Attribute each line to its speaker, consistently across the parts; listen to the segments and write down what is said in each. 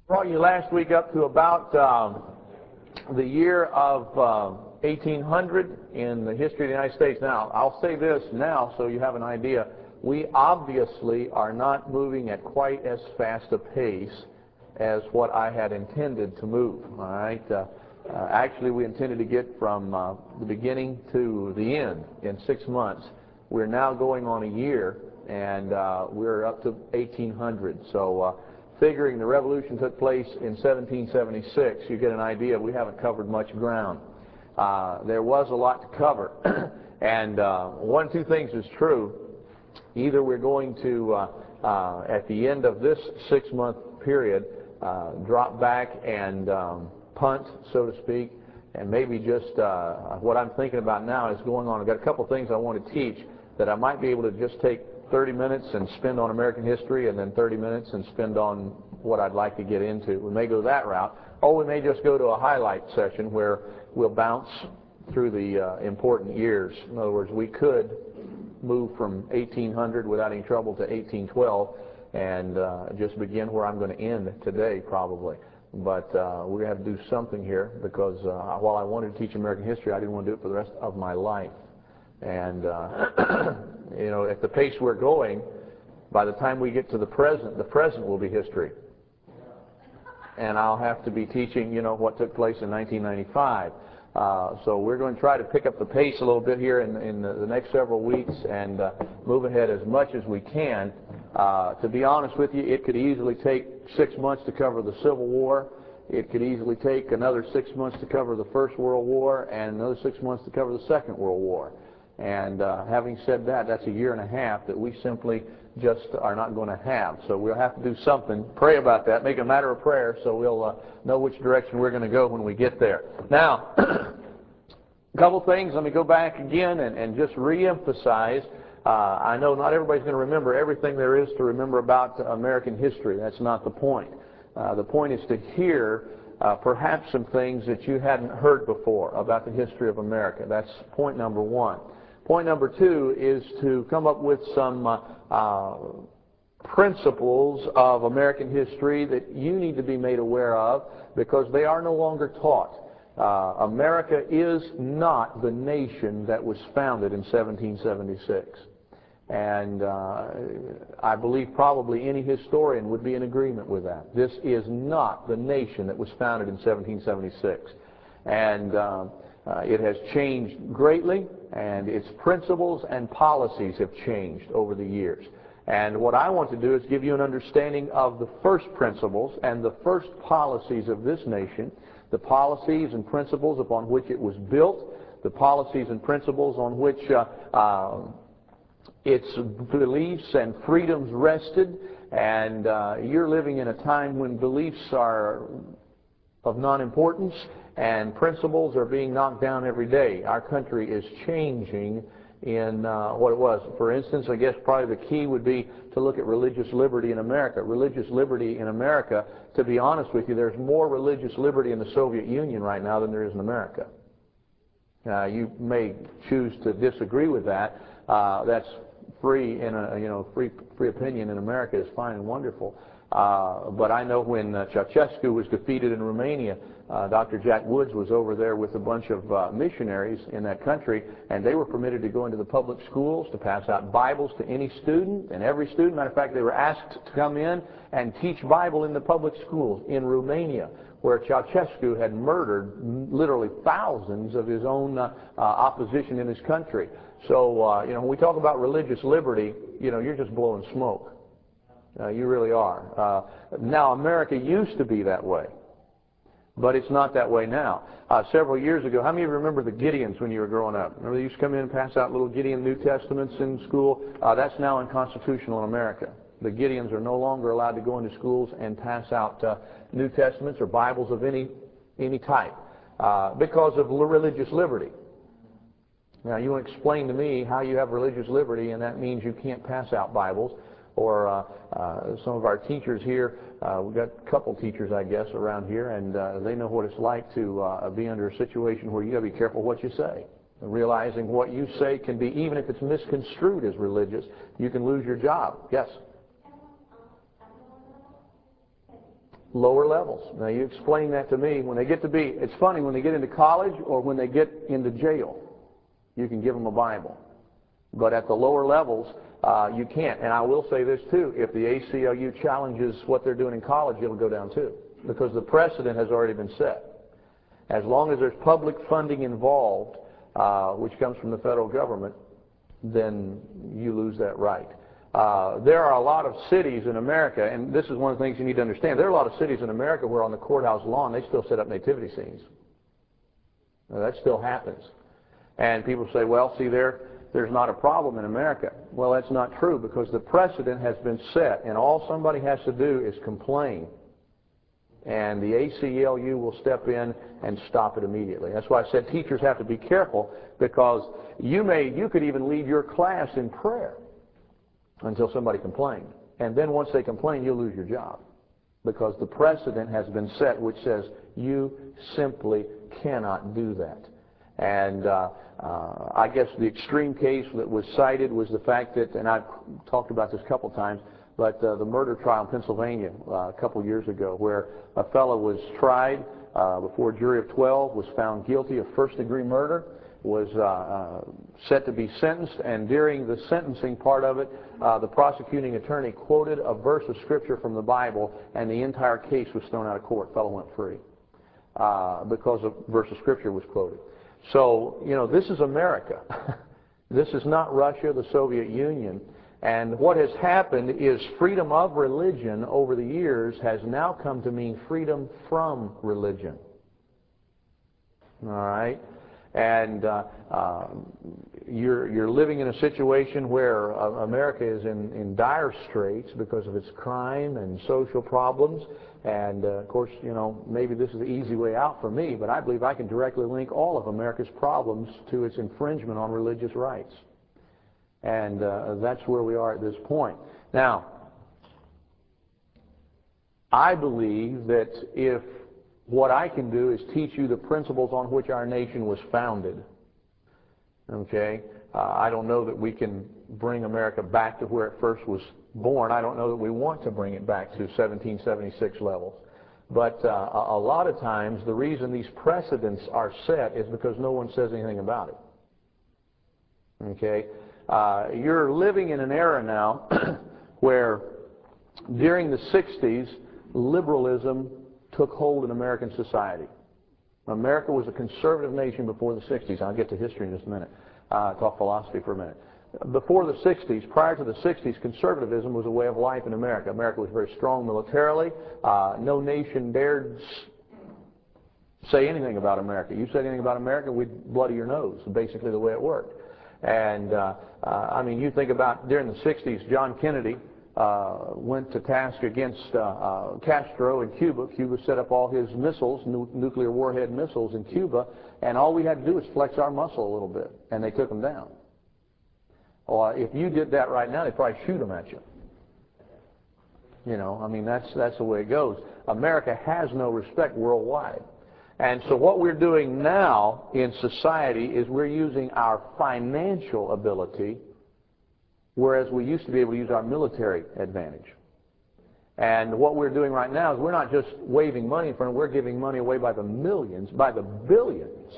Speaker 1: Brought you last week up to about the year of 1800 in the history of the United States. Now, I'll say this now so you have an idea. We obviously are not moving at quite as fast a pace as what I had intended to move. All right. Actually, we intended to get from the beginning to the end in 6 months. We're now going on a year, and we're up to 1800. So figuring the revolution took place in 1776, you get an idea we haven't covered much ground. There was a lot to cover. And one of two things is true. Either we're going to, at the end of this 6-month period, drop back and punt, so to speak, and maybe just what I'm thinking about now is going on. I've got a couple things I want to teach that I might be able to just take 30 minutes and spend on American history, and then 30 minutes and spend on what I'd like to get into. We may go that route, or we may just go to a highlight session where we'll bounce through the important years. In other words, we could move from 1800 without any trouble to 1812 and just begin where I'm going to end today, probably. But we're going to have to do something here because while I wanted to teach American history, I didn't want to do it for the rest of my life. And, you know, at the pace we're going, by the time we get to the present will be history. And I'll have to be teaching, you know, what took place in 1995. So we're going to try to pick up the pace a little bit here in the next several weeks and move ahead as much as we can. To be honest with you, it could easily take 6 months to cover the Civil War. It could easily take another 6 months to cover the First World War and another 6 months to cover the Second World War. And having said that, that's a year and a half that we simply just are not going to have. So we'll have to do something. Pray about that. Make it a matter of prayer so we'll know which direction we're going to go when we get there. Now, a couple things. Let me go back again and just reemphasize. I know not everybody's going to remember everything there is to remember about American history. That's not the point. The point is to hear perhaps some things that you hadn't heard before about the history of America. That's point number one. Point number two is to come up with some principles of American history that you need to be made aware of because they are no longer taught. America is not the nation that was founded in 1776. And I believe probably any historian would be in agreement with that. This is not the nation that was founded in 1776. And it has changed greatly, and its principles and policies have changed over the years. And what I want to do is give you an understanding of the first principles and the first policies of this nation, the policies and principles upon which it was built, the policies and principles on which its beliefs and freedoms rested. And you're living in a time when beliefs are of non-importance and principles are being knocked down every day. Our country is changing in what it was. For instance, I guess probably the key would be to look at religious liberty in America. Religious liberty in America, to be honest with you, there's more religious liberty in the Soviet Union right now than there is in America. You may choose to disagree with that. That's free, free opinion in America is fine and wonderful. But I know when Ceausescu was defeated in Romania, Dr. Jack Woods was over there with a bunch of missionaries in that country, and they were permitted to go into the public schools to pass out Bibles to any student, and every student. Matter of fact, they were asked to come in and teach Bible in the public schools in Romania, where Ceausescu had murdered literally thousands of his own opposition in his country. So, when we talk about religious liberty, you're just blowing smoke. You really are. Now, America used to be that way, but it's not that way now. Several years ago, how many of you remember the Gideons when you were growing up? Remember they used to come in and pass out little Gideon New Testaments in school? That's now unconstitutional in America. The Gideons are no longer allowed to go into schools and pass out New Testaments or Bibles of any type because of religious liberty. Now, you want to explain to me how you have religious liberty and that means you can't pass out Bibles. Or some of our teachers here, we've got a couple teachers, I guess, around here, and they know what it's like to be under a situation where you got to be careful what you say. Realizing what you say can be, even if it's misconstrued as religious, you can lose your job. Yes? Lower levels. Now you explain that to me. When they get to be, it's funny, when they get into college or when they get into jail, you can give them a Bible. But at the lower levels, you can't. And I will say this too, if the ACLU challenges what they're doing in college, it'll go down too. Because the precedent has already been set. As long as there's public funding involved, which comes from the federal government, then you lose that right. There are a lot of cities in America, and this is one of the things you need to understand. There are a lot of cities in America where on the courthouse lawn they still set up nativity scenes. Now, that still happens. And people say, well, see, there's not a problem in America. Well, that's not true, because the precedent has been set, and all somebody has to do is complain. And the ACLU will step in and stop it immediately. That's why I said teachers have to be careful, because you could even lead your class in prayer until somebody complained. And then once they complain, you'll lose your job, because the precedent has been set which says you simply cannot do that. And I guess the extreme case that was cited was the fact that, and I've talked about this a couple times, but the murder trial in Pennsylvania a couple years ago, where a fellow was tried before a jury of 12, was found guilty of first-degree murder, was set to be sentenced, and during the sentencing part of it, the prosecuting attorney quoted a verse of Scripture from the Bible, and the entire case was thrown out of court. The fellow went free because a verse of Scripture was quoted. So, you know, this is America. This is not Russia, the Soviet Union. And what has happened is freedom of religion over the years has now come to mean freedom from religion. All right? And you're living in a situation where America is in dire straits because of its crime and social problems. And of course, you know, maybe this is the easy way out for me, but I believe I can directly link all of America's problems to its infringement on religious rights. And that's where we are at this point. Now, I believe that if what I can do is teach you the principles on which our nation was founded, okay, I don't know that we can bring America back to where it first was born. I don't know that we want to bring it back to 1776 levels. But a lot of times the reason these precedents are set is because no one says anything about it. Okay? You're living in an era now where during the 60s, liberalism took hold in American society. America was a conservative nation before the 60s. I'll get to history in just a minute. Talk philosophy for a minute. Before the 60s, prior to the 60s, conservatism was a way of life in America. America was very strong militarily. No nation dared say anything about America. You said anything about America, we'd bloody your nose, basically the way it worked. And, I mean, you think about during the 60s, John Kennedy went to task against Castro in Cuba. Cuba set up all his missiles, nuclear warhead missiles in Cuba, and all we had to do was flex our muscle a little bit, and they took them down. Well, if you did that right now, they'd probably shoot them at you. You know, I mean, that's the way it goes. America has no respect worldwide. And so what we're doing now in society is we're using our financial ability, whereas we used to be able to use our military advantage. And what we're doing right now is we're not just waving money in front of them, we're giving money away by the millions, by the billions.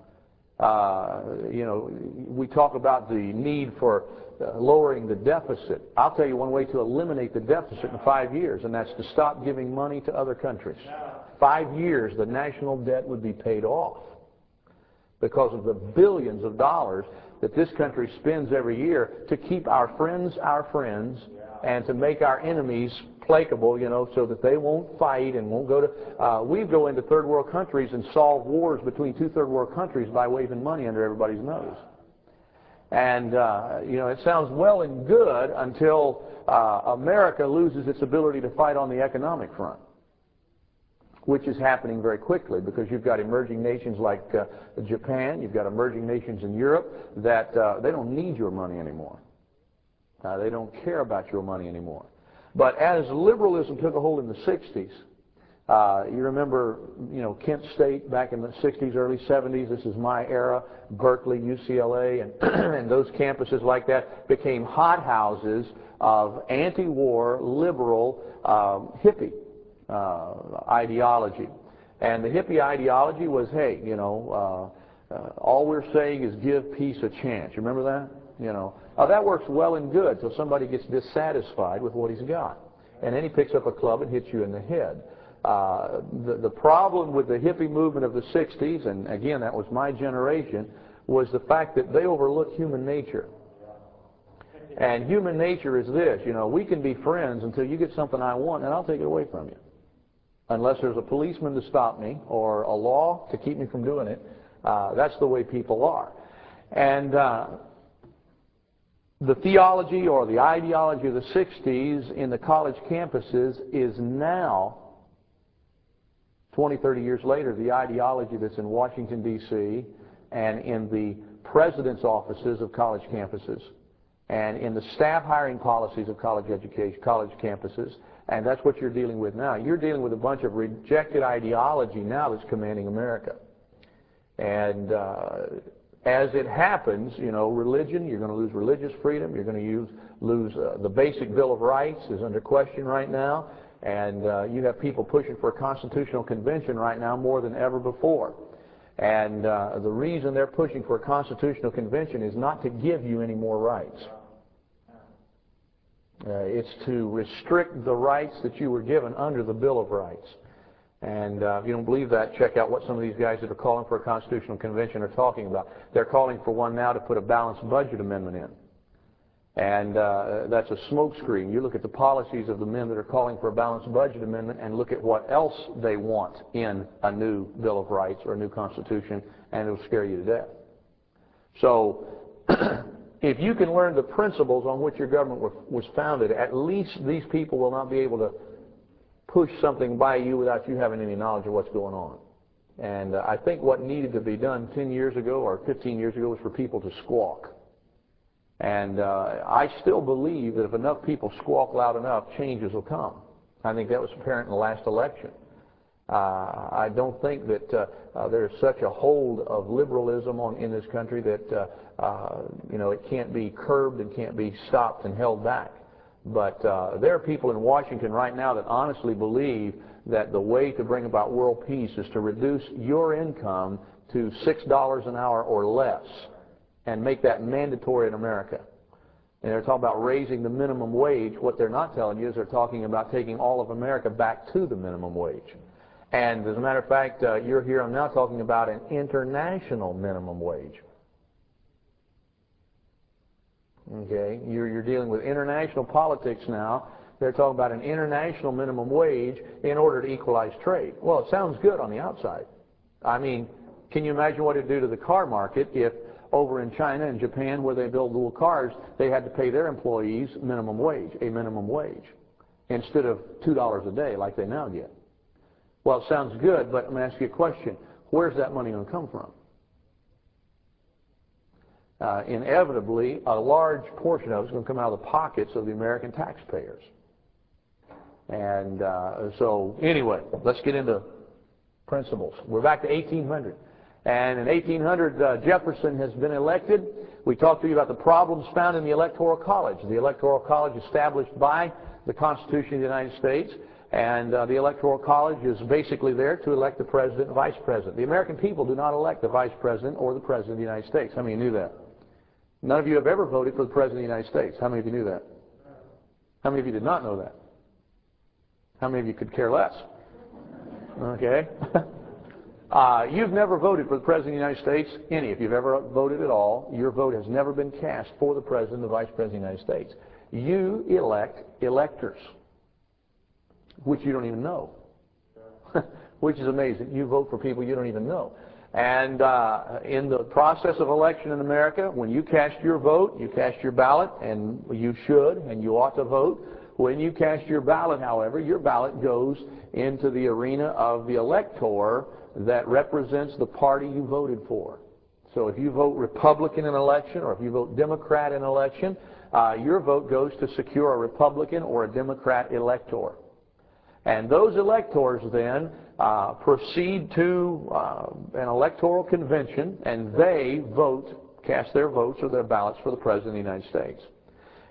Speaker 1: You know, we talk about the need for lowering the deficit. I'll tell you one way to eliminate the deficit in 5 years, and that's to stop giving money to other countries. 5 years, the national debt would be paid off because of the billions of dollars that this country spends every year to keep our friends, and to make our enemies placable, you know, so that they won't fight and won't go to... we go into third world countries and solve wars between two third world countries by waving money under everybody's nose. And, you know, it sounds well and good until America loses its ability to fight on the economic front, which is happening very quickly because you've got emerging nations like Japan, you've got emerging nations in Europe that they don't need your money anymore. They don't care about your money anymore. But as liberalism took a hold in the 60s, you remember, you know, Kent State back in the 60s, early 70s, this is my era, Berkeley, UCLA, and those campuses like that became hothouses of anti-war, liberal, hippie ideology. And the hippie ideology was, hey, all we're saying is give peace a chance. You remember that? That works well and good till somebody gets dissatisfied with what he's got. And then he picks up a club and hits you in the head. The problem with the hippie movement of the 60s, and again, that was my generation, was the fact that they overlooked human nature. And human nature is this, we can be friends until you get something I want and I'll take it away from you. Unless there's a policeman to stop me or a law to keep me from doing it. That's the way people are. And the theology or the ideology of the 60s in the college campuses is now, 20, 30 years later, the ideology that's in Washington, D.C. and in the president's offices of college campuses and in the staff hiring policies of college education, college campuses, and that's what you're dealing with now. You're dealing with a bunch of rejected ideology now that's commanding America. And as it happens, religion, you're going to lose religious freedom, you're going to lose the basic Bill of Rights is under question right now, and you have people pushing for a constitutional convention right now more than ever before. And the reason they're pushing for a constitutional convention is not to give you any more rights. It's to restrict the rights that you were given under the Bill of Rights. And if you don't believe that, check out what some of these guys that are calling for a constitutional convention are talking about. They're calling for one now to put a balanced budget amendment in. And that's a smokescreen. You look at the policies of the men that are calling for a balanced budget amendment and look at what else they want in a new Bill of Rights or a new Constitution, and it'll scare you to death. So if you can learn the principles on which your government was founded, at least these people will not be able to push something by you without you having any knowledge of what's going on. And I think what needed to be done 10 years ago or 15 years ago was for people to squawk. And I still believe that if enough people squawk loud enough, changes will come. I think that was apparent in the last election. I don't think that there's such a hold of liberalism in this country that it can't be curbed and can't be stopped and held back. But there are people in Washington right now that honestly believe that the way to bring about world peace is to reduce your income to $6 an hour or less and make that mandatory in America. And they're talking about raising the minimum wage. What they're not telling you is they're talking about taking all of America back to the minimum wage. And as a matter of fact, you're here, I'm now talking about an international minimum wage. Okay, you're dealing with international politics now. They're talking about an international minimum wage in order to equalize trade. Well, it sounds good on the outside. I mean, can you imagine what it'd do to the car market if over in China and Japan, where they build little cars, they had to pay their employees a minimum wage, instead of $2 a day like they now get? Well, it sounds good, but let me ask you a question. Where's that money going to come from? Inevitably, a large portion of it is going to come out of the pockets of the American taxpayers. And so, anyway, let's get into principles. We're back to 1800. And in 1800, Jefferson has been elected. We talked to you about the problems found in the Electoral College. The Electoral College established by the Constitution of the United States. And the Electoral College is basically there to elect the President and Vice President. The American people do not elect the Vice President or the President of the United States. How many of you knew that? None of you have ever voted for the President of the United States. How many of you knew that? How many of you did not know that? How many of you could care less? Okay. You've never voted for the President of the United States. If you've ever voted at all, your vote has never been cast for the President or the Vice President of the United States. You elect electors, which you don't even know, which is amazing. You vote for people you don't even know. And in the process of election in America, when you cast your vote, you cast your ballot, and you should and you ought to vote. When you cast your ballot, however, your ballot goes into the arena of the elector that represents the party you voted for. So if you vote Republican in an election or if you vote Democrat in an election, your vote goes to secure a Republican or a Democrat elector. And those electors then proceed to an electoral convention, and they vote, cast their votes or their ballots for the President of the United States.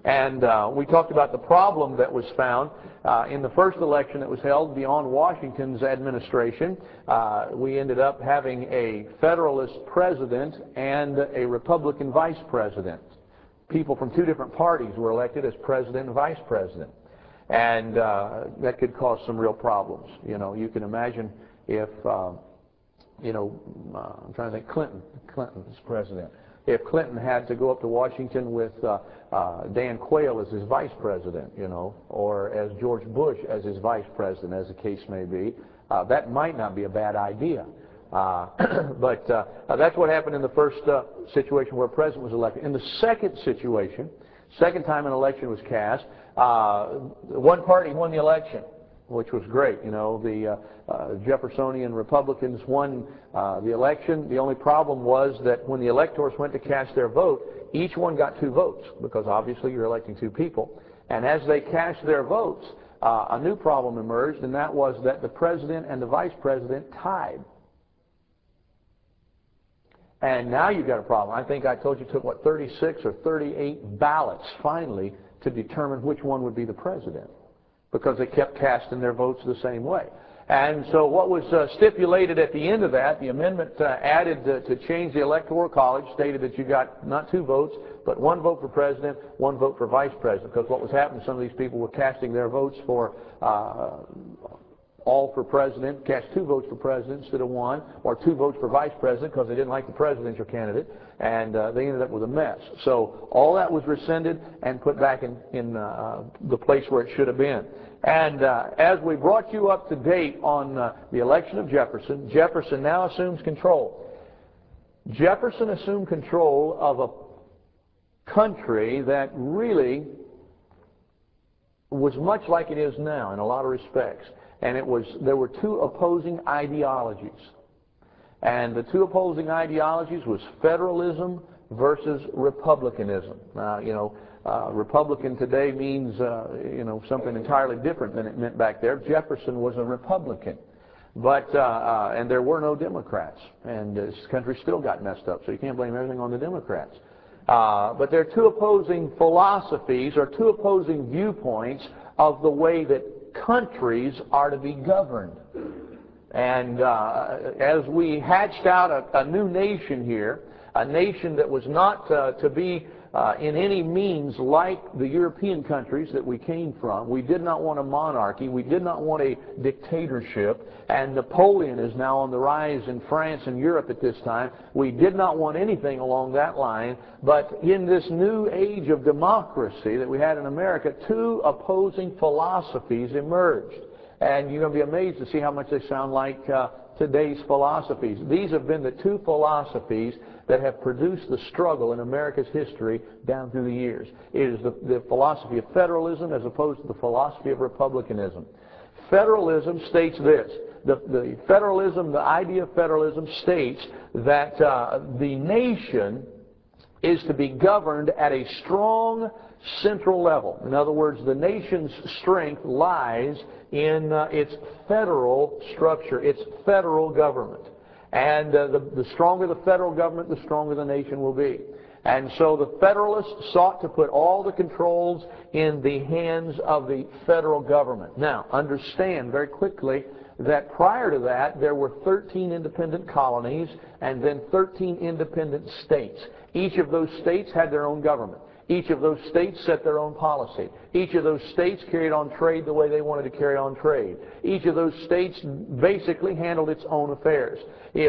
Speaker 1: And we talked about the problem that was found in the first election that was held beyond Washington's administration. We ended up having a Federalist president and a Republican vice president. People from two different parties were elected as president and vice president. And that could cause some real problems. You know, you can imagine if, I'm trying to think, Clinton was president. If Clinton had to go up to Washington with Dan Quayle as his vice president, you know, or as George Bush as his vice president, as the case may be, that might not be a bad idea. But that's what happened in the first situation where a president was elected. In the second situation, second time an election was cast, one party won the election, which was great. You know, the Jeffersonian Republicans won the election. The only problem was that when the electors went to cast their vote, each one got 2 votes, because obviously you're electing 2 people. And as they cast their votes, a new problem emerged, and that was that the president and the vice president tied. And now you've got a problem. I think I told you it took, 36 or 38 ballots finally to determine which one would be the president, because they kept casting their votes the same way. And so what was stipulated at the end of that, the amendment added to change the Electoral College, stated that you got not 2 votes, but 1 vote for president, 1 vote for vice president. Because what was happening, some of these people were casting their votes for all for president, cast 2 votes for president instead of 1, or 2 votes for vice president because they didn't like the presidential candidate, and they ended up with a mess. So all that was rescinded and put back in the place where it should have been. And as we brought you up to date on the election of Jefferson, Jefferson now assumes control. Jefferson assumed control of a country that really was much like it is now in a lot of respects. And there were 2 opposing ideologies. And the 2 opposing ideologies was federalism versus republicanism. Republican today means, something entirely different than it meant back there. Jefferson was a Republican. But, and there were no Democrats. And this country still got messed up, so you can't blame everything on the Democrats. But there are 2 opposing philosophies, or 2 opposing viewpoints of the way that countries are to be governed. And as we hatched out a new nation here, a nation that was not to be in any means like the European countries that we came from. We did not want a monarchy. We did not want a dictatorship. And Napoleon is now on the rise in France and Europe at this time. We did not want anything along that line. But in this new age of democracy that we had in America, 2 opposing philosophies emerged. And you're going to be amazed to see how much they sound like today's philosophies. These have been the 2 philosophies that have produced the struggle in America's history down through the years. It is the philosophy of federalism as opposed to the philosophy of republicanism. Federalism states this. The federalism, the idea of federalism states that the nation is to be governed at a strong central level. In other words, the nation's strength lies in its federal structure, its federal government. And the stronger the federal government, the stronger the nation will be. And so the Federalists sought to put all the controls in the hands of the federal government. Now, understand very quickly that prior to that, there were 13 independent colonies and then 13 independent states. Each of those states had their own government. Each of those states set their own policy. Each of those states carried on trade the way they wanted to carry on trade. Each of those states basically handled its own affairs. If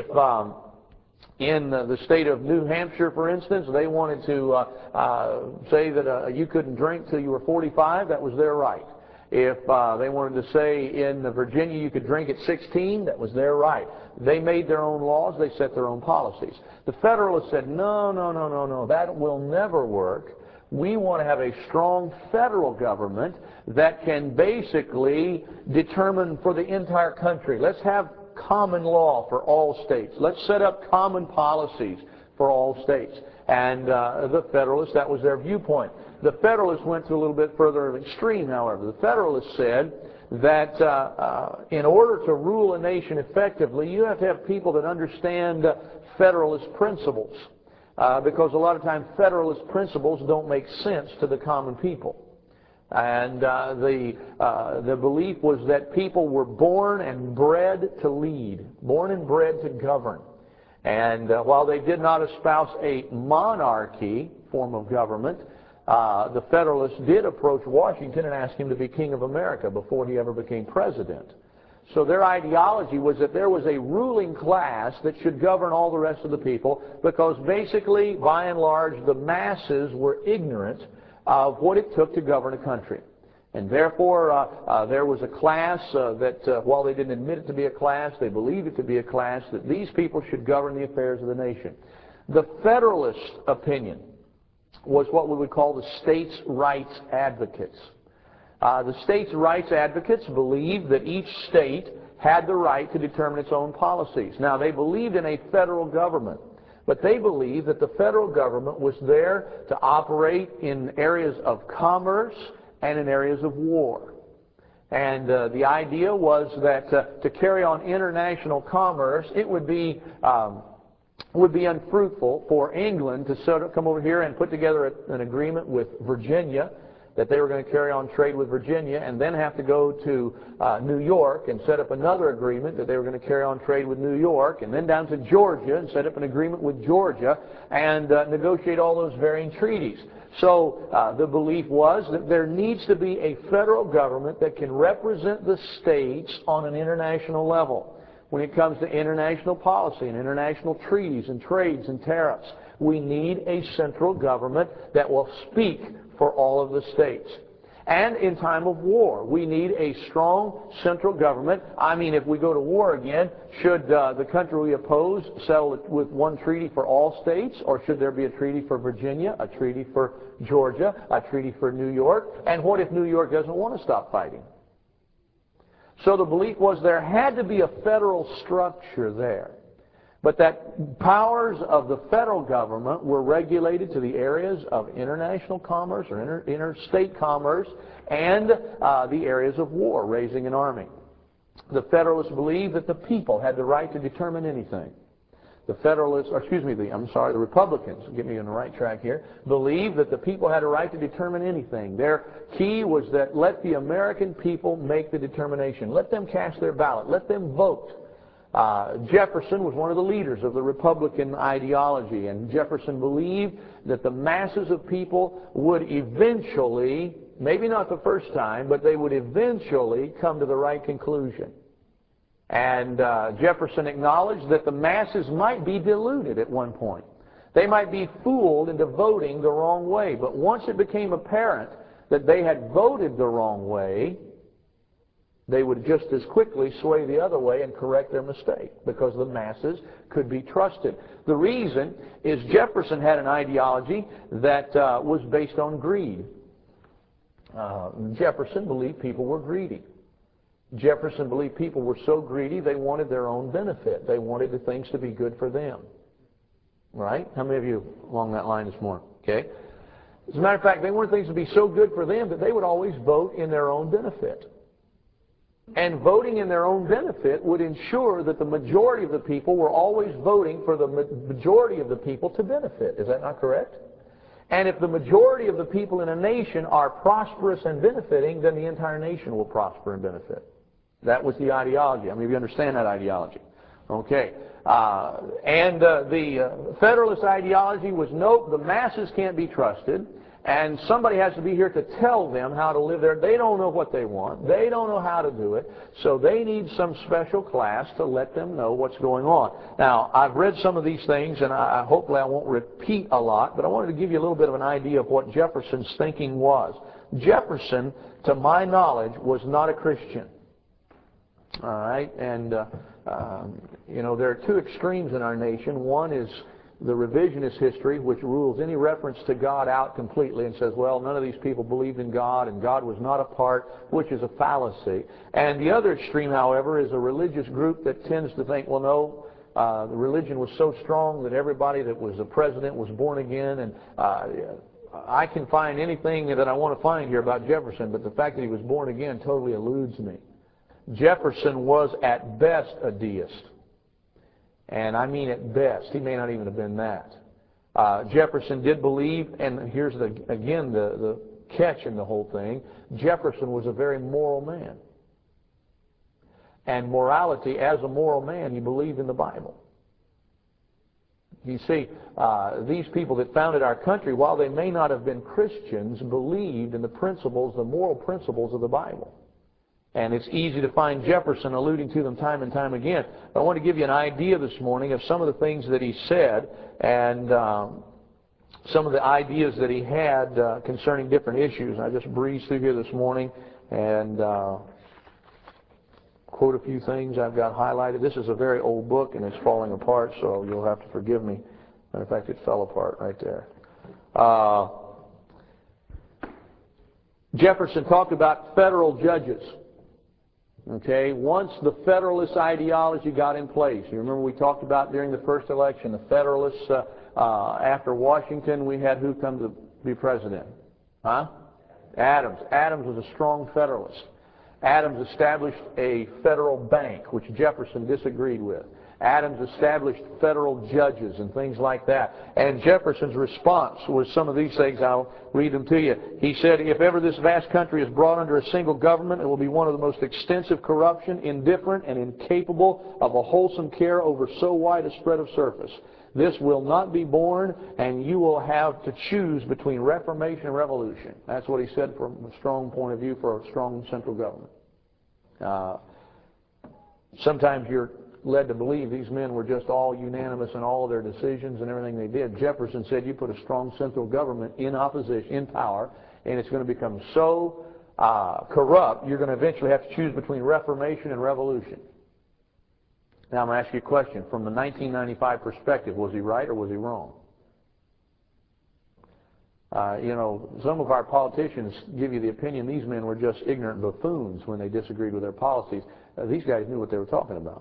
Speaker 1: in the state of New Hampshire, for instance, they wanted to say that you couldn't drink till you were 45, that was their right. If they wanted to say in Virginia you could drink at 16, that was their right. They made their own laws. They set their own policies. The Federalists said, no, that will never work. We want to have a strong federal government that can basically determine for the entire country. Let's have common law for all states. Let's set up common policies for all states. And the Federalists, that was their viewpoint. The Federalists went to a little bit further of an extreme, however. The Federalists said that in order to rule a nation effectively, you have to have people that understand Federalist principles. because a lot of times Federalist principles don't make sense to the common people. And the belief was that people were born and bred to lead, born and bred to govern. And while they did not espouse a monarchy form of government, the Federalists did approach Washington and ask him to be King of America before he ever became president. So their ideology was that there was a ruling class that should govern all the rest of the people, because basically, by and large, the masses were ignorant of what it took to govern a country. And therefore, there was a class that, while they didn't admit it to be a class, they believed it to be a class, that these people should govern the affairs of the nation. The Federalist opinion was what we would call the states' rights advocates. The states' rights advocates believed that each state had the right to determine its own policies. Now, they believed in a federal government, but they believed that the federal government was there to operate in areas of commerce and in areas of war. And the idea was that to carry on international commerce, it would be unfruitful for England to come over here and put together an agreement with Virginia, that they were going to carry on trade with Virginia, and then have to go to New York and set up another agreement that they were going to carry on trade with New York, and then down to Georgia and set up an agreement with Georgia and negotiate all those varying treaties. So the belief was that there needs to be a federal government that can represent the states on an international level. When it comes to international policy and international treaties and trades and tariffs, we need a central government that will speak for all of the states. And in time of war, we need a strong central government. I mean, if we go to war again, should the country we oppose settle it with one treaty for all states, or should there be a treaty for Virginia, a treaty for Georgia, a treaty for New York? And what if New York doesn't want to stop fighting? So the belief was there had to be a federal structure there, but that powers of the federal government were regulated to the areas of international commerce or interstate commerce and the areas of war, raising an army. The Federalists believed that the people had the right to determine anything. The Republicans, get me on the right track here, believed that the people had a right to determine anything. Their key was that let the American people make the determination. Let them cast their ballot. Let them vote. Jefferson was one of the leaders of the Republican ideology, and Jefferson believed that the masses of people would eventually, maybe not the first time, but they would eventually come to the right conclusion. And Jefferson acknowledged that the masses might be deluded at one point. They might be fooled into voting the wrong way, but once it became apparent that they had voted the wrong way, they would just as quickly sway the other way and correct their mistake, because the masses could be trusted. The reason is Jefferson had an ideology that was based on greed. Jefferson believed people were greedy. Jefferson believed people were so greedy they wanted their own benefit. They wanted the things to be good for them. Right? How many of you along that line this morning? Okay. As a matter of fact, they wanted things to be so good for them that they would always vote in their own benefit. And voting in their own benefit would ensure that the majority of the people were always voting for the majority of the people to benefit. Is that not correct? And if the majority of the people in a nation are prosperous and benefiting, then the entire nation will prosper and benefit. That was the ideology. I mean, if you understand that ideology. Okay. The Federalist ideology was, nope, the masses can't be trusted, and somebody has to be here to tell them how to live there. They don't know what they want. They don't know how to do it, so they need some special class to let them know what's going on. Now, I've read some of these things, and hopefully I won't repeat a lot, but I wanted to give you a little bit of an idea of what Jefferson's thinking was. Jefferson, to my knowledge, was not a Christian. All right, and you know, there are two extremes in our nation. One is the revisionist history, which rules any reference to God out completely and says, well, none of these people believed in God and God was not a part, which is a fallacy. And the other extreme, however, is a religious group that tends to think, well, no, the religion was so strong that everybody that was a president was born again, and I can find anything that I want to find here about Jefferson, but the fact that he was born again totally eludes me. Jefferson was at best a deist. And I mean at best. He may not even have been that. Jefferson did believe, and here's again the catch in the whole thing, Jefferson was a very moral man. And morality, as a moral man, he believed in the Bible. You see, these people that founded our country, while they may not have been Christians, believed in the principles, the moral principles of the Bible. And it's easy to find Jefferson alluding to them time and time again. But I want to give you an idea this morning of some of the things that he said and some of the ideas that he had concerning different issues. I just breezed through here this morning and quote a few things I've got highlighted. This is a very old book and it's falling apart, so you'll have to forgive me. Matter of fact, it fell apart right there. Jefferson talked about federal judges. Okay, once the Federalist ideology got in place, you remember we talked about during the first election, the Federalists, after Washington, we had who come to be president? Huh? Adams. Adams was a strong Federalist. Adams established a federal bank, which Jefferson disagreed with. Adams established federal judges and things like that. And Jefferson's response was some of these things. I'll read them to you. He said, if ever this vast country is brought under a single government, it will be one of the most extensive corruption, indifferent, and incapable of a wholesome care over so wide a spread of surface. This will not be borne, and you will have to choose between reformation and revolution. That's what he said from a strong point of view for a strong central government. Sometimes you're led to believe these men were just all unanimous in all of their decisions and everything they did. Jefferson said you put a strong central government in opposition, in power, and it's going to become so corrupt, you're going to eventually have to choose between reformation and revolution. Now I'm going to ask you a question. From the 1995 perspective, was he right or was he wrong? Some of our politicians give you the opinion these men were just ignorant buffoons when they disagreed with their policies. These guys knew what they were talking about.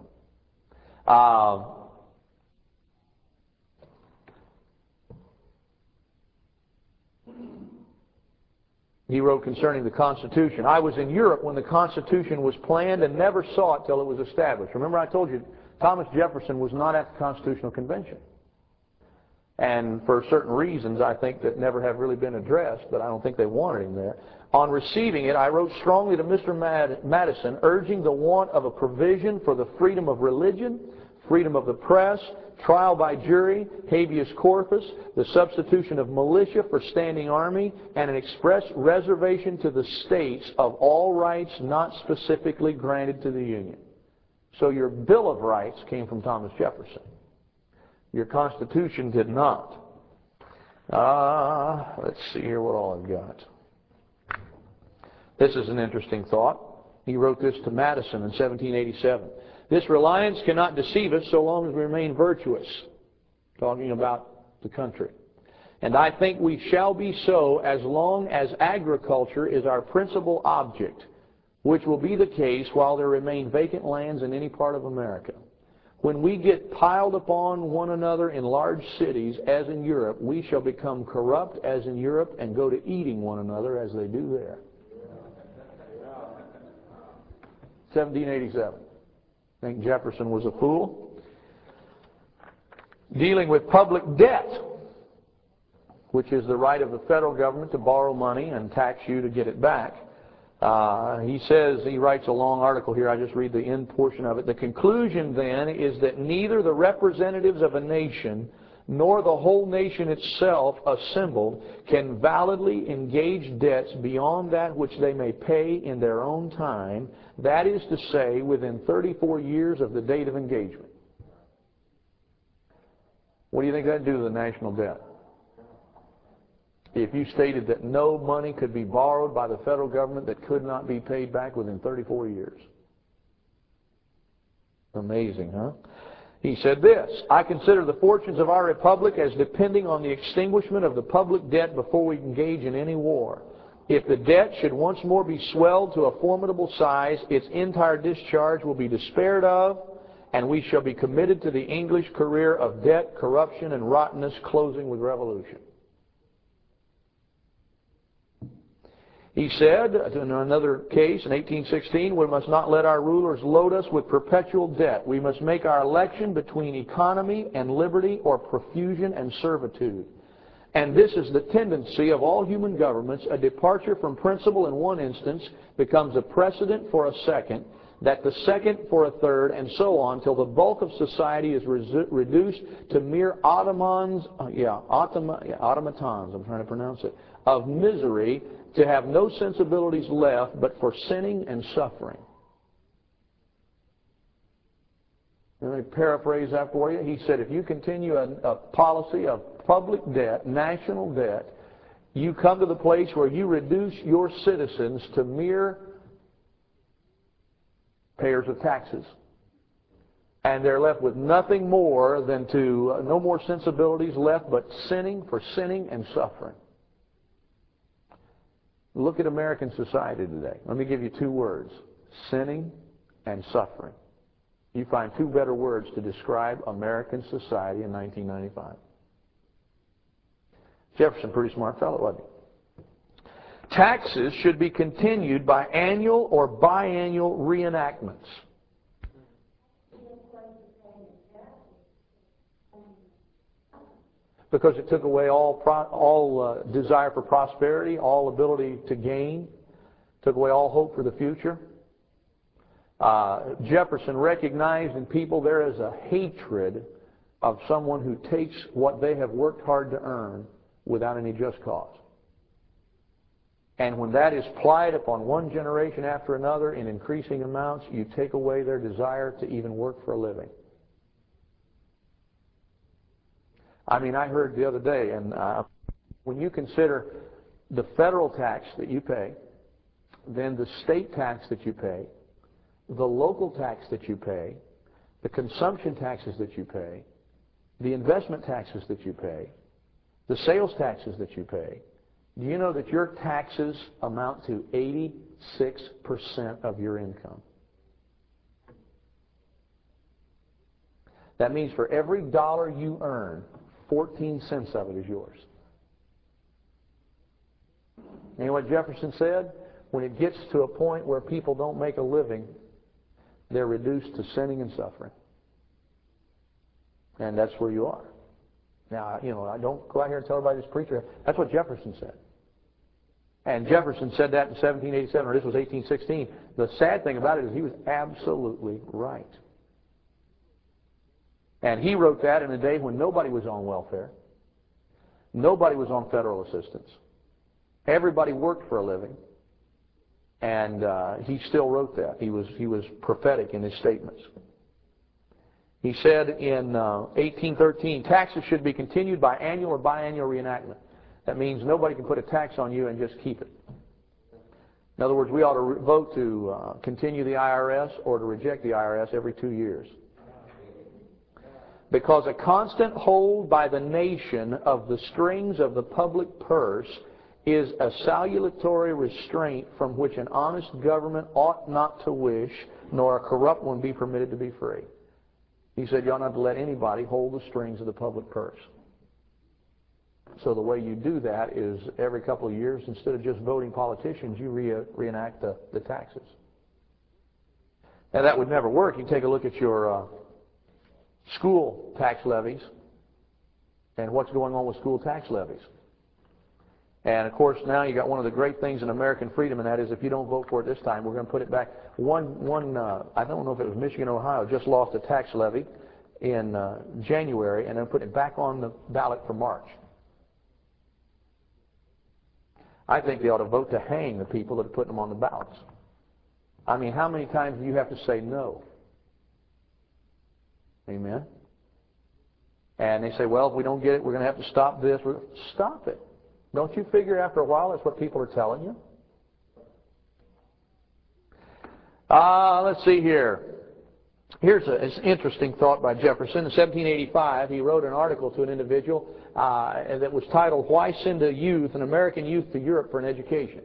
Speaker 1: He wrote concerning the Constitution, I was in Europe when the Constitution was planned and never saw it till it was established. Remember I told you Thomas Jefferson was not at the Constitutional Convention. And for certain reasons I think that never have really been addressed, but I don't think they wanted him there. On receiving it, I wrote strongly to Mr. Madison, urging the want of a provision for the freedom of religion, freedom of the press, trial by jury, habeas corpus, the substitution of militia for standing army, and an express reservation to the states of all rights not specifically granted to the Union. So your Bill of Rights came from Thomas Jefferson. Your Constitution did not. Let's see here what all I've got. This is an interesting thought. He wrote this to Madison in 1787. This reliance cannot deceive us so long as we remain virtuous. Talking about the country. And I think we shall be so as long as agriculture is our principal object, which will be the case while there remain vacant lands in any part of America. When we get piled upon one another in large cities, as in Europe, we shall become corrupt as in Europe and go to eating one another as they do there. 1787. Think Jefferson was a fool? Dealing with public debt, which is the right of the federal government to borrow money and tax you to get it back. He says, he writes a long article here, I just read the end portion of it. The conclusion then is that neither the representatives of a nation nor the whole nation itself assembled can validly engage debts beyond that which they may pay in their own time, that is to say, within 34 years of the date of engagement. What do you think that would do to the national debt? If you stated that no money could be borrowed by the federal government that could not be paid back within 34 years. Amazing, huh? He said this, I consider the fortunes of our republic as depending on the extinguishment of the public debt before we engage in any war. If the debt should once more be swelled to a formidable size, its entire discharge will be despaired of, and we shall be committed to the English career of debt, corruption, and rottenness, closing with revolution. He said, in another case in 1816, we must not let our rulers load us with perpetual debt. We must make our election between economy and liberty or profusion and servitude. And this is the tendency of all human governments. A departure from principle in one instance becomes a precedent for a second, that the second for a third, and so on, till the bulk of society is reduced to mere automatons, I'm trying to pronounce it, of misery, to have no sensibilities left but for sinning and suffering. Let me paraphrase that for you. He said, if you continue a policy of public debt, national debt, you come to the place where you reduce your citizens to mere payers of taxes. And they're left with nothing more than no more sensibilities left but sinning for sinning and suffering. Look at American society today. Let me give you two words: sinning and suffering. You find two better words to describe American society in 1995. Jefferson, pretty smart fellow, wasn't he? Taxes should be continued by annual or biannual reenactments. Because it took away all desire for prosperity, all ability to gain, took away all hope for the future. Jefferson recognized in people there is a hatred of someone who takes what they have worked hard to earn without any just cause. And when that is plied upon one generation after another in increasing amounts, you take away their desire to even work for a living. I mean, I heard the other day, and when you consider the federal tax that you pay, then the state tax that you pay, the local tax that you pay, the consumption taxes that you pay, the investment taxes that you pay, the sales taxes that you pay, do you know that your taxes amount to 86% of your income? That means for every dollar you earn, 14 cents of it is yours. And you know what Jefferson said? When it gets to a point where people don't make a living, they're reduced to sinning and suffering. And that's where you are. Now, you know, I don't go out here and tell everybody this preacher. That's what Jefferson said. And Jefferson said that in 1787, or this was 1816. The sad thing about it is he was absolutely right. And he wrote that in a day when nobody was on welfare. Nobody was on federal assistance. Everybody worked for a living. And he still wrote that. He was prophetic in his statements. He said in 1813, taxes should be continued by annual or biannual reenactment. That means nobody can put a tax on you and just keep it. In other words, we ought to vote to continue the IRS or to reject the IRS every 2 years. Because a constant hold by the nation of the strings of the public purse is a salutary restraint from which an honest government ought not to wish, nor a corrupt one be permitted to be free. He said you ought not to let anybody hold the strings of the public purse. So the way you do that is every couple of years, instead of just voting politicians, you reenact the taxes. Now that would never work. You take a look at your school tax levies and what's going on with school tax levies. And of course now you got one of the great things in American freedom, and that is if you don't vote for it this time, we're going to put it back. I don't know if it was Michigan or Ohio, just lost a tax levy in January, and then put it back on the ballot for March. I think they ought to vote to hang the people that are putting them on the ballots. I mean, how many times do you have to say no? Amen? And they say, well, if we don't get it, we're going to have to stop this. Stop it. Don't you figure after a while that's what people are telling you? Let's see here. Here's an interesting thought by Jefferson. In 1785, he wrote an article to an individual that was titled, Why Send a Youth, an American Youth to Europe for an Education?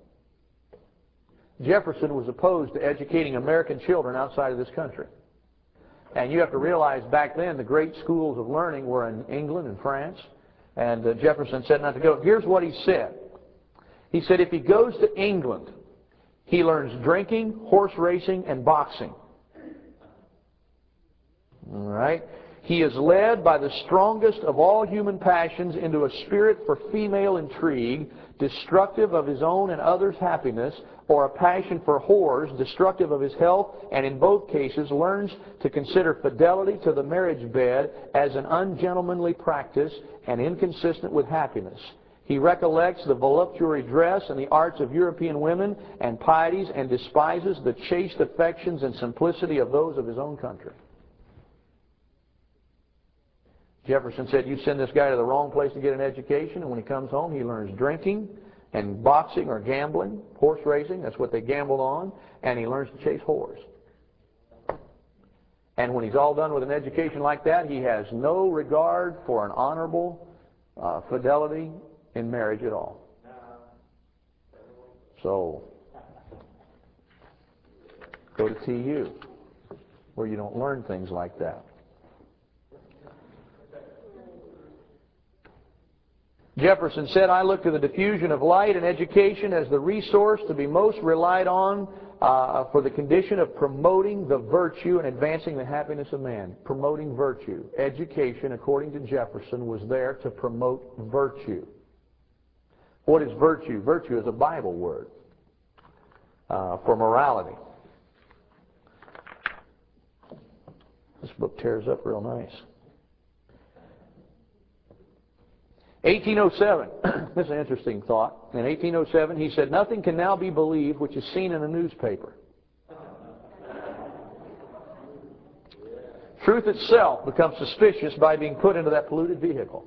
Speaker 1: Jefferson was opposed to educating American children outside of this country. And you have to realize back then the great schools of learning were in England and France. And Jefferson said not to go. Here's what he said. He said if he goes to England, he learns drinking, horse racing, and boxing. All right? He is led by the strongest of all human passions into a spirit for female intrigue, destructive of his own and others' happiness, or a passion for whores, destructive of his health, and in both cases learns to consider fidelity to the marriage bed as an ungentlemanly practice and inconsistent with happiness. He recollects the voluptuary dress and the arts of European women and pieties, and despises the chaste affections and simplicity of those of his own country. Jefferson said, you send this guy to the wrong place to get an education, and when he comes home, he learns drinking and boxing or gambling, horse racing, that's what they gambled on, and he learns to chase whores. And when he's all done with an education like that, he has no regard for an honorable fidelity in marriage at all. So, go to TU, where you don't learn things like that. Jefferson said, I look to the diffusion of light and education as the resource to be most relied on for the condition of promoting the virtue and advancing the happiness of man. Promoting virtue. Education, according to Jefferson, was there to promote virtue. What is virtue? Virtue is a Bible word for morality. This book tears up real nice. 1807, this is an interesting thought. In 1807, he said, nothing can now be believed which is seen in a newspaper. Truth itself becomes suspicious by being put into that polluted vehicle.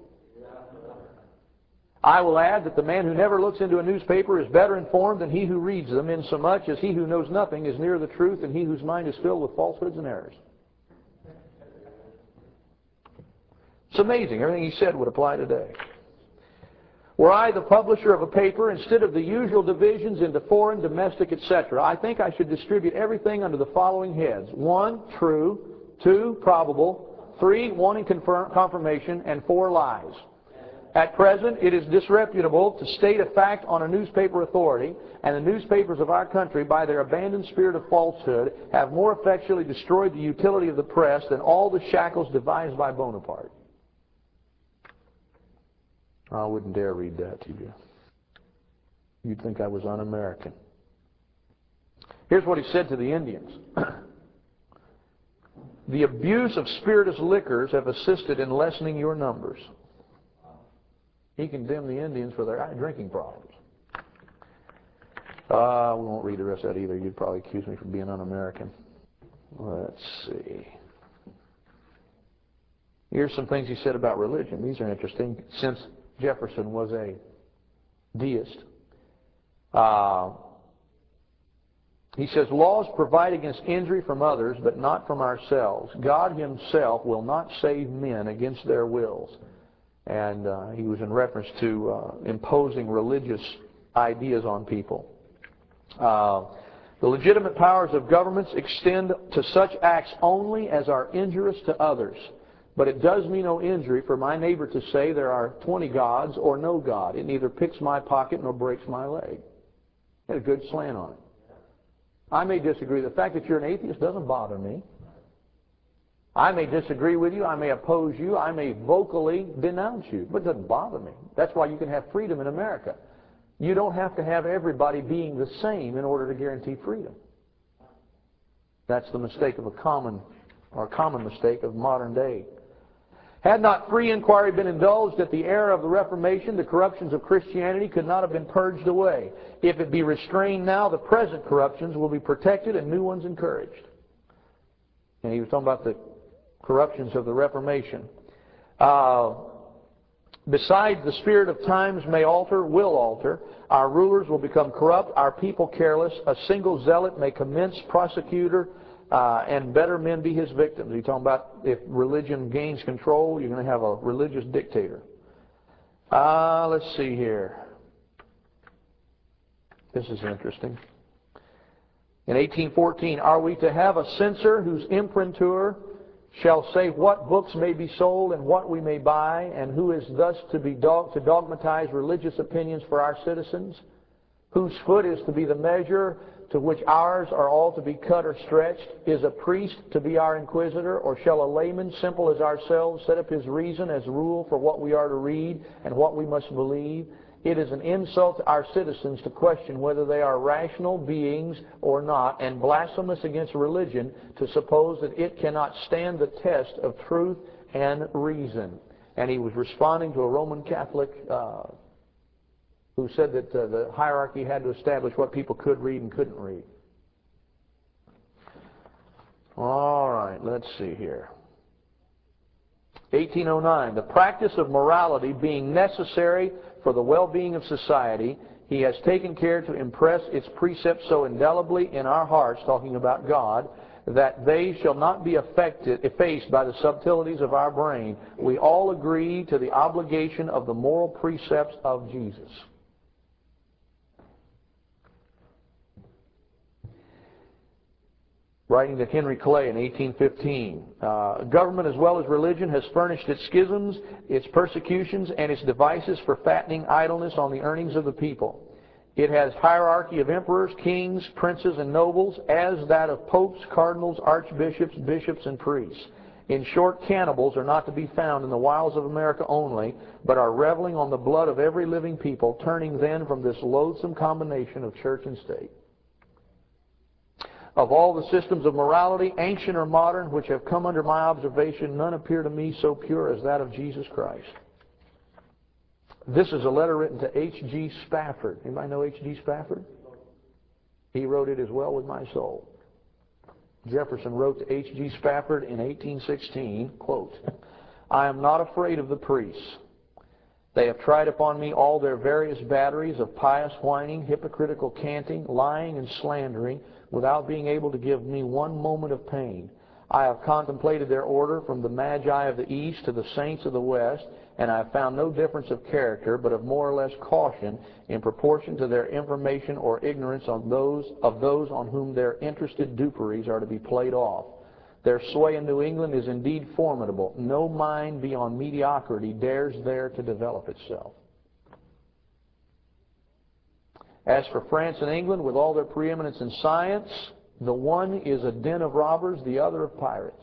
Speaker 1: I will add that the man who never looks into a newspaper is better informed than he who reads them, insomuch as he who knows nothing is nearer the truth than he whose mind is filled with falsehoods and errors. It's amazing. Everything he said would apply today. Were I the publisher of a paper, instead of the usual divisions into foreign, domestic, etc., I think I should distribute everything under the following heads. 1, true. 2, probable. 3, wanting confirmation. And 4, lies. At present, it is disreputable to state a fact on a newspaper authority, and the newspapers of our country, by their abandoned spirit of falsehood, have more effectually destroyed the utility of the press than all the shackles devised by Bonaparte. I wouldn't dare read that to you. You'd think I was un-American. Here's what he said to the Indians. The abuse of spirituous liquors have assisted in lessening your numbers. He condemned the Indians for their drinking problems. We won't read the rest of that either. You'd probably accuse me of being un-American. Let's see. Here's some things he said about religion. These are interesting. Since Jefferson was a deist, he says, laws provide against injury from others, but not from ourselves. God himself will not save men against their wills. And he was in reference to imposing religious ideas on people. The legitimate powers of governments extend to such acts only as are injurious to others. But it does me no injury for my neighbor to say there are 20 gods or no God. It neither picks my pocket nor breaks my leg. Had a good slant on it. I may disagree. The fact that you're an atheist doesn't bother me. I may disagree with you. I may oppose you. I may vocally denounce you. But it doesn't bother me. That's why you can have freedom in America. You don't have to have everybody being the same in order to guarantee freedom. That's the mistake of a common mistake of modern day. Had not free inquiry been indulged at the era of the Reformation, the corruptions of Christianity could not have been purged away. If it be restrained now, the present corruptions will be protected and new ones encouraged. And he was talking about the corruptions of the Reformation. Besides, the spirit of times may alter, will alter. Our rulers will become corrupt, our people careless. A single zealot may commence prosecutor, and better men be his victims. He's talking about if religion gains control, you're going to have a religious dictator. Let's see here. This is interesting. In 1814, are we to have a censor whose imprinter shall say what books may be sold and what we may buy, and who is thus to be to dogmatize religious opinions for our citizens? whose foot is to be the measure to which ours are all to be cut or stretched? Is a priest to be our inquisitor, or shall a layman, simple as ourselves, set up his reason as rule for what we are to read and what we must believe? It is an insult to our citizens to question whether they are rational beings or not, and blasphemous against religion to suppose that it cannot stand the test of truth and reason. And he was responding to a Roman Catholic who said that the hierarchy had to establish what people could read and couldn't read. All right, let's see here. 1809, the practice of morality being necessary for the well-being of society, he has taken care to impress its precepts so indelibly in our hearts, talking about God, that they shall not be effaced by the subtleties of our brain. We all agree to the obligation of the moral precepts of Jesus. Writing to Henry Clay in 1815, government as well as religion has furnished its schisms, its persecutions, and its devices for fattening idleness on the earnings of the people. It has hierarchy of emperors, kings, princes, and nobles, as that of popes, cardinals, archbishops, bishops, and priests. In short, cannibals are not to be found in the wilds of America only, but are reveling on the blood of every living people, turning then from this loathsome combination of church and state. Of all the systems of morality, ancient or modern, which have come under my observation, none appear to me so pure as that of Jesus Christ. This is a letter written to H.G. Spafford. Anybody know H.G. Spafford? He wrote it as well with my soul. Jefferson wrote to H.G. Spafford in 1816, quote, I am not afraid of the priests. They have tried upon me all their various batteries of pious whining, hypocritical canting, lying, and slandering, without being able to give me one moment of pain. I have contemplated their order from the Magi of the East to the saints of the West, and I have found no difference of character, but of more or less caution in proportion to their information or ignorance of those on whom their interested duperies are to be played off. Their sway in New England is indeed formidable. No mind beyond mediocrity dares there to develop itself. As for France and England, with all their preeminence in science, the one is a den of robbers, the other of pirates.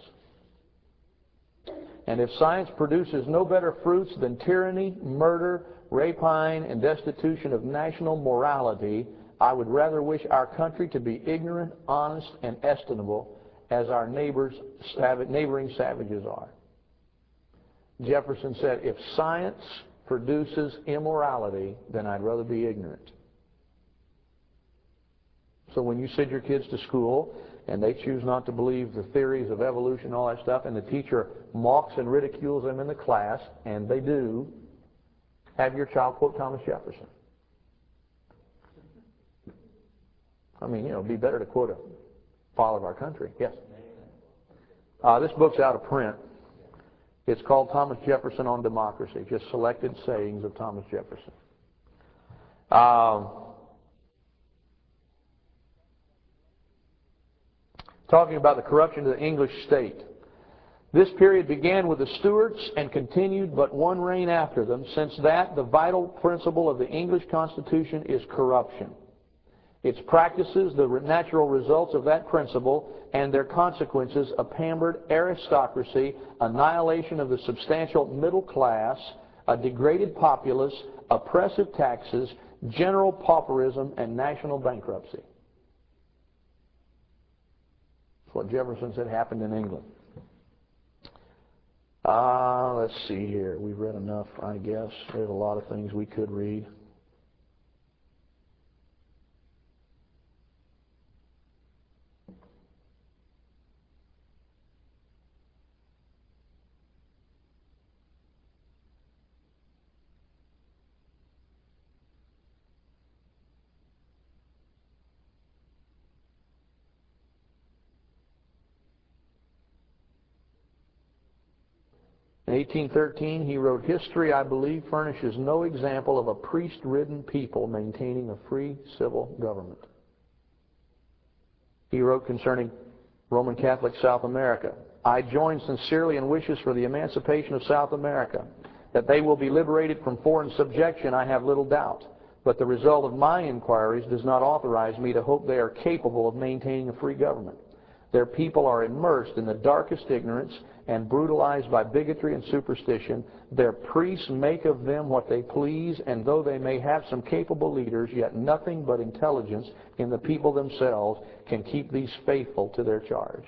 Speaker 1: And if science produces no better fruits than tyranny, murder, rapine, and destitution of national morality, I would rather wish our country to be ignorant, honest, and estimable as our neighboring savages are. Jefferson said, if science produces immorality, then I'd rather be ignorant. So when you send your kids to school and they choose not to believe the theories of evolution and all that stuff, and the teacher mocks and ridicules them in the class, and they do, have your child quote Thomas Jefferson. I mean, it'd be better to quote a father of our country. Yes? This book's out of print. It's called Thomas Jefferson on Democracy, just selected sayings of Thomas Jefferson. Talking about the corruption of the English state. This period began with the Stuarts and continued but one reign after them. Since that, the vital principle of the English Constitution is corruption. Its practices, the natural results of that principle, and their consequences, a pampered aristocracy, annihilation of the substantial middle class, a degraded populace, oppressive taxes, general pauperism, and national bankruptcy. What Jefferson said happened in England. Let's see here. We've read enough, I guess. There's a lot of things we could read. In 1813, he wrote, history, I believe, furnishes no example of a priest-ridden people maintaining a free civil government. He wrote concerning Roman Catholic South America, I join sincerely in wishes for the emancipation of South America. That they will be liberated from foreign subjection, I have little doubt. But the result of my inquiries does not authorize me to hope they are capable of maintaining a free government. Their people are immersed in the darkest ignorance and brutalized by bigotry and superstition. Their priests make of them what they please, and though they may have some capable leaders, yet nothing but intelligence in the people themselves can keep these faithful to their charge.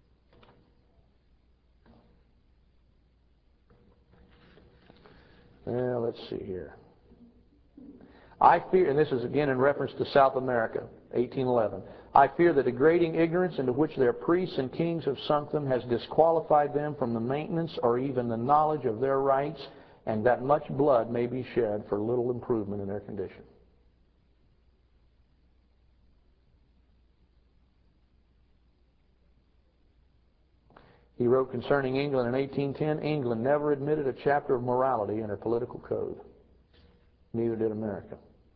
Speaker 1: Well, let's see here. I fear, and this is again in reference to South America, 1811. I fear the degrading ignorance into which their priests and kings have sunk them has disqualified them from the maintenance or even the knowledge of their rights, and that much blood may be shed for little improvement in their condition. He wrote concerning England in 1810, England never admitted a chapter of morality in her political code. Neither did America.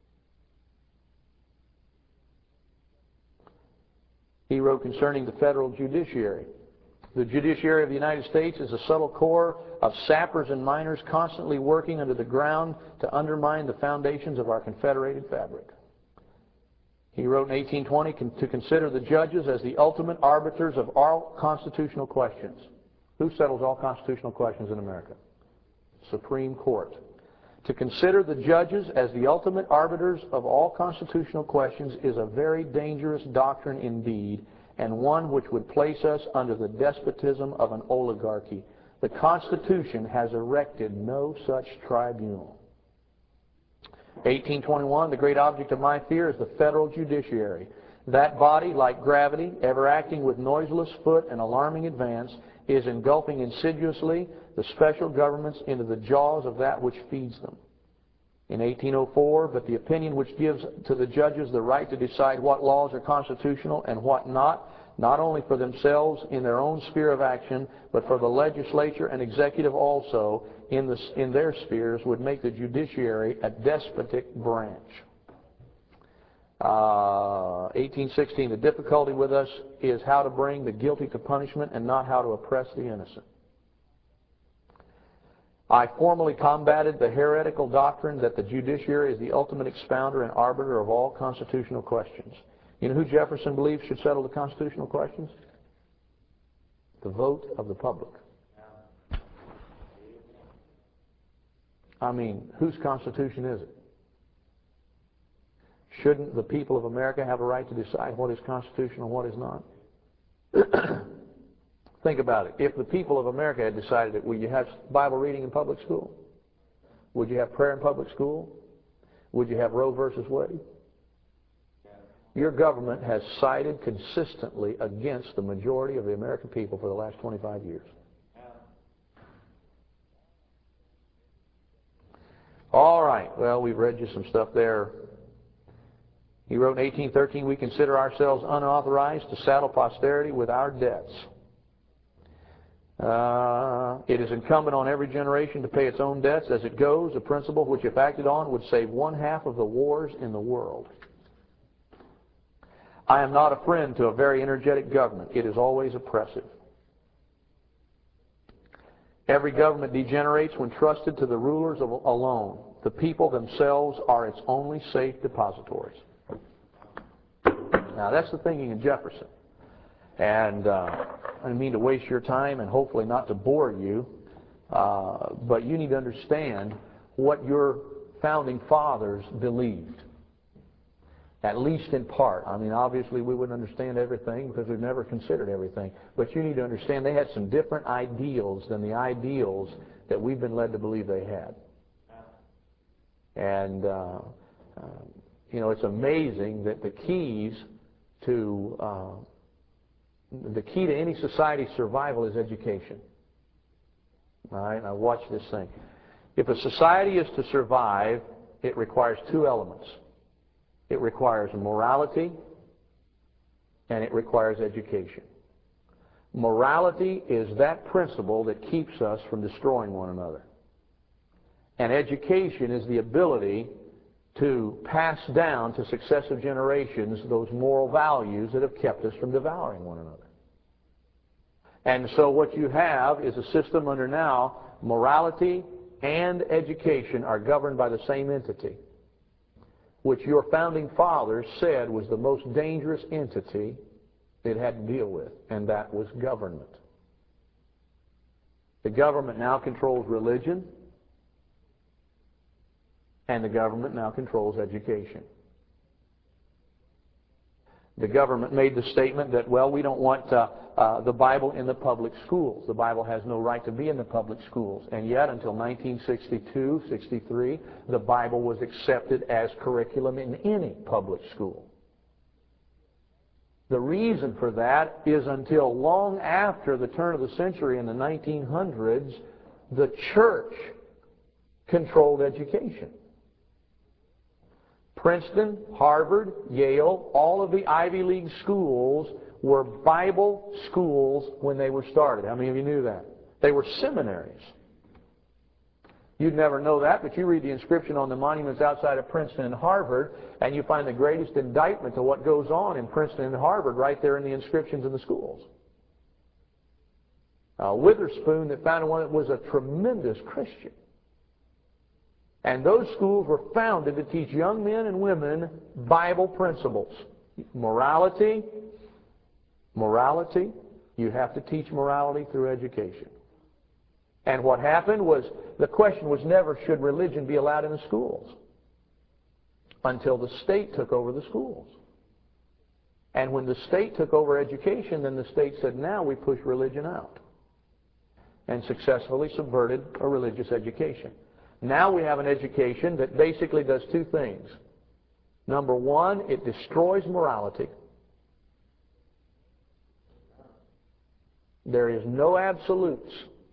Speaker 1: He wrote concerning the federal judiciary. The judiciary of the United States is a subtle core of sappers and miners constantly working under the ground to undermine the foundations of our confederated fabric. He wrote in 1820 to consider the judges as the ultimate arbiters of all constitutional questions. Who settles all constitutional questions in America? Supreme Court. To consider the judges as the ultimate arbiters of all constitutional questions is a very dangerous doctrine indeed, and one which would place us under the despotism of an oligarchy. The Constitution has erected no such tribunal. 1821, the great object of my fear is the federal judiciary. That body, like gravity, ever acting with noiseless foot and alarming advance, is engulfing insidiously the special governments into the jaws of that which feeds them. In 1804, but the opinion which gives to the judges the right to decide what laws are constitutional and what not only for themselves in their own sphere of action, but for the legislature and executive also in their spheres, would make the judiciary a despotic branch. 1816, the difficulty with us is how to bring the guilty to punishment and not how to oppress the innocent. I formally combated the heretical doctrine that the judiciary is the ultimate expounder and arbiter of all constitutional questions. You know who Jefferson believes should settle the constitutional questions? The vote of the public. I mean, whose Constitution is it? Shouldn't the people of America have a right to decide what is constitutional and what is not? Think about it. If the people of America had decided it, would you have Bible reading in public school? Would you have prayer in public school? Would you have Roe versus Wade? Your government has sided consistently against the majority of the American people for the last 25 years. All right. Well, we've read you some stuff there. He wrote in 1813, we consider ourselves unauthorized to saddle posterity with our debts. It is incumbent on every generation to pay its own debts as it goes, a principle which, if acted on, would save 1/2 of the wars in the world. I am not a friend to a very energetic government. It is always oppressive. Every government degenerates when trusted to the rulers alone. The people themselves are its only safe depositories. Now, that's the thinking of Jefferson. And I don't mean to waste your time and hopefully not to bore you, but you need to understand what your founding fathers believed, at least in part. I mean, obviously we wouldn't understand everything because we've never considered everything, but you need to understand they had some different ideals than the ideals that we've been led to believe they had. And, you know, it's amazing that the key to any society's survival is education. All right, now watch this thing. If a society is to survive, it requires two elements. It requires morality and it requires education. Morality is that principle that keeps us from destroying one another. And education is the ability to pass down to successive generations those moral values that have kept us from devouring one another. And so what you have is a system under now morality and education are governed by the same entity. which your founding fathers said was the most dangerous entity it had to deal with, and that was government. The government now controls religion, and the government now controls education. The government made the statement that, well, we don't want the Bible in the public schools. The Bible has no right to be in the public schools. And yet, until 1962, 63, the Bible was accepted as curriculum in any public school. The reason for that is until long after the turn of the century in the 1900s, the church controlled education. Princeton, Harvard, Yale, all of the Ivy League schools were Bible schools when they were started. How many of you knew that? They were seminaries. You'd never know that, but you read the inscription on the monuments outside of Princeton and Harvard, and you find the greatest indictment to what goes on in Princeton and Harvard right there in the inscriptions in the schools. Witherspoon that founded one that was a tremendous Christian. And those schools were founded to teach young men and women Bible principles. Morality. You have to teach morality through education. And what happened was, the question was never, should religion be allowed in the schools? Until the state took over the schools. And when the state took over education, then the state said, now we push religion out. And successfully subverted a religious education. Now we have an education that basically does two things. Number one, it destroys morality. There is no absolutes.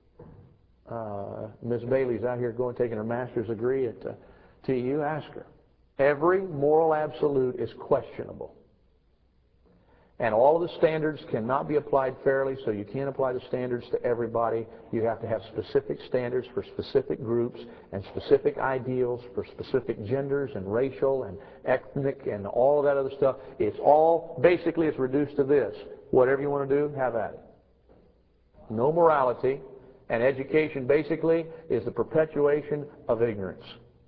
Speaker 1: Ms. Bailey's out here taking her master's degree at TU. Ask her. Every moral absolute is questionable. And all of the standards cannot be applied fairly, so you can't apply the standards to everybody. You have to have specific standards for specific groups and specific ideals for specific genders and racial and ethnic and all of that other stuff. It's all, basically it's reduced to this. Whatever you want to do, have at it. No morality, and education basically is the perpetuation of ignorance.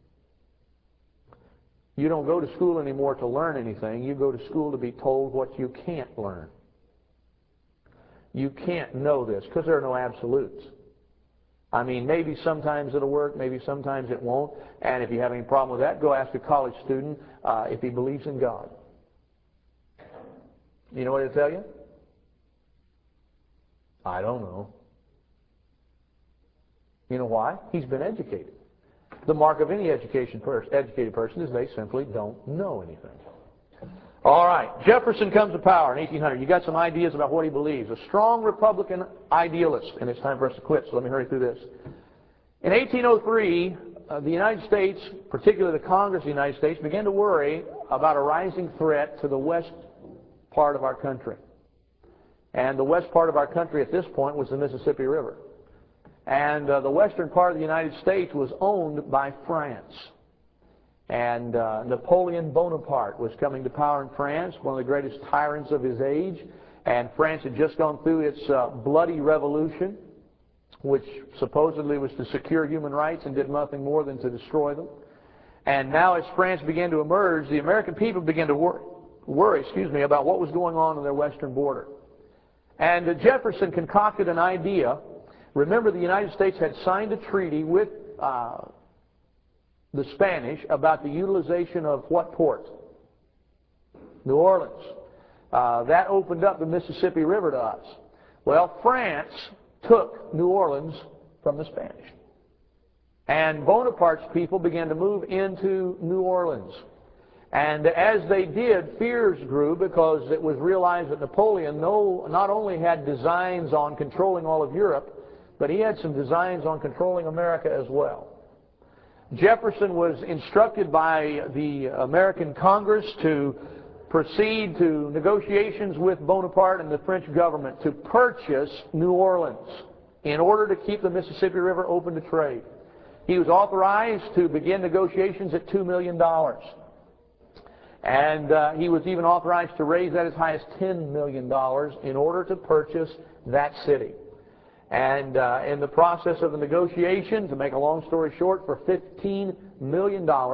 Speaker 1: You don't go to school anymore to learn anything. You go to school to be told what you can't learn. You can't know this because there are no absolutes. I mean, maybe sometimes it'll work, maybe sometimes it won't. And if you have any problem with that, go ask a college student if he believes in God. You know what he'll tell you? I don't know. You know why? He's been educated. The mark of any educated person is they simply don't know anything. All right, Jefferson comes to power in 1800. You got some ideas about what he believes. A strong Republican idealist, and it's time for us to quit, so let me hurry through this. In 1803, the United States, particularly the Congress of the United States, began to worry about a rising threat to the west part of our country. And the west part of our country at this point was the Mississippi River. And the western part of the United States was owned by France. And Napoleon Bonaparte was coming to power in France, one of the greatest tyrants of his age. And France had just gone through its bloody revolution, which supposedly was to secure human rights and did nothing more than to destroy them. And now as France began to emerge, the American people began to worry about what was going on their western border. And Jefferson concocted an idea. Remember, the United States had signed a treaty with the Spanish about the utilization of what port? New Orleans. That opened up the Mississippi River to us. Well, France took New Orleans from the Spanish. And Bonaparte's people began to move into New Orleans. And as they did, fears grew because it was realized that Napoleon not only had designs on controlling all of Europe, but he had some designs on controlling America as well. Jefferson was instructed by the American Congress to proceed to negotiations with Bonaparte and the French government to purchase New Orleans in order to keep the Mississippi River open to trade. He was authorized to begin negotiations at $2 million. And he was even authorized to raise that as high as $10 million in order to purchase that city. And in the process of the negotiation, to make a long story short, for $15 million,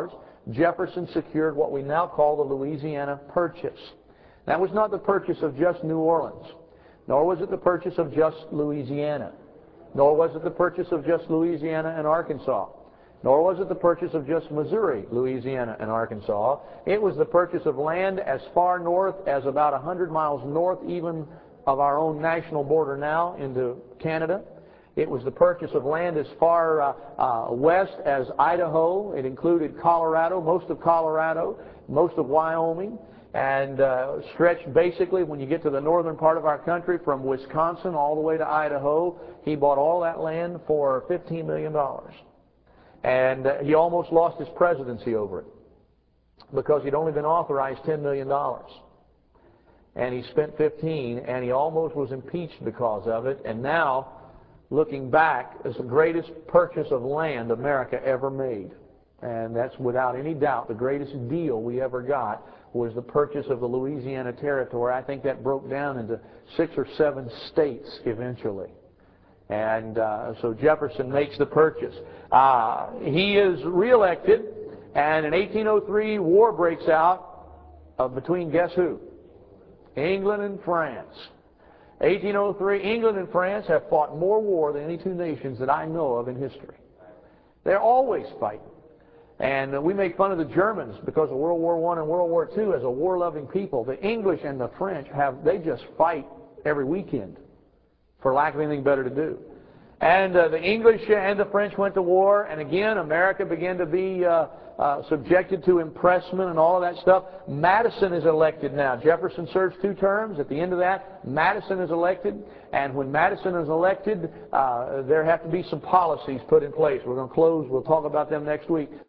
Speaker 1: Jefferson secured what we now call the Louisiana Purchase. That was not the purchase of just New Orleans, nor was it the purchase of just Louisiana, nor was it the purchase of just Louisiana and Arkansas, nor was it the purchase of just Missouri, Louisiana, and Arkansas. It was the purchase of land as far north as about 100 miles north even of our own national border now into Canada. It was the purchase of land as far west as Idaho. It included Colorado, most of Wyoming, and stretched basically, when you get to the northern part of our country, from Wisconsin all the way to Idaho. He bought all that land for $15 million. And he almost lost his presidency over it because he'd only been authorized $10 million. And he spent 15, and he almost was impeached because of it. And now, looking back, it's the greatest purchase of land America ever made. And that's without any doubt the greatest deal we ever got was the purchase of the Louisiana Territory. I think that broke down into 6 or 7 states eventually. And so Jefferson makes the purchase. He is reelected, and in 1803, war breaks out between guess who? England and France. 1803, England and France have fought more war than any two nations that I know of in history. They're always fighting. And we make fun of the Germans because of World War I and World War II as a war-loving people. The English and the French, they just fight every weekend for lack of anything better to do. And the English and the French went to war, and again, America began to be subjected to impressment and all of that stuff. Madison is elected now. Jefferson serves 2 terms. At the end of that, Madison is elected. And when Madison is elected, there have to be some policies put in place. We're going to close. We'll talk about them next week.